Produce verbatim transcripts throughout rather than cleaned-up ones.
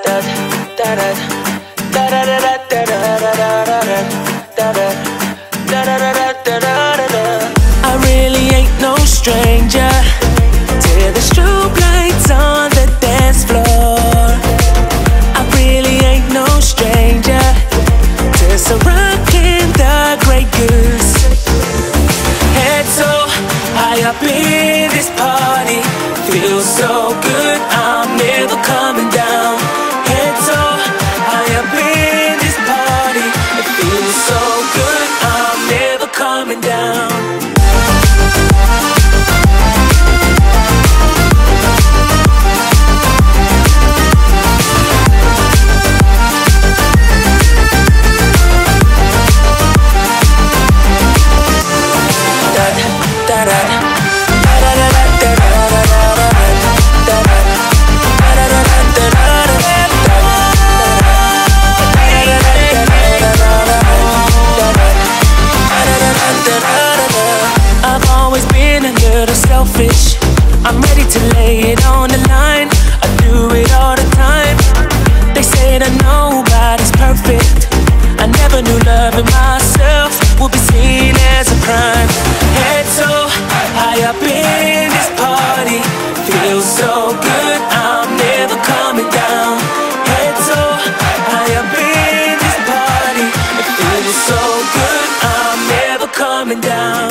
I really ain't no stranger to the strobe lights on the dance floor. I really ain't no stranger to Ciroc the Grey Goose. Head so high up in this party, feels so good, I'm never coming down. Head so high up in this party, it feels so good, I'm never coming down. Selfish, I'm ready to lay it on the line. I do it all the time. They say that nobody's perfect. I never knew loving myself would be seen as a crime. Head so high up in this party, feels so good, I'm never coming down. Head so high up in this party, it feels so good, I'm never coming down.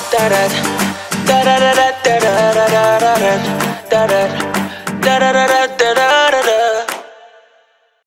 Da da da da da da da da da da da da da da da da.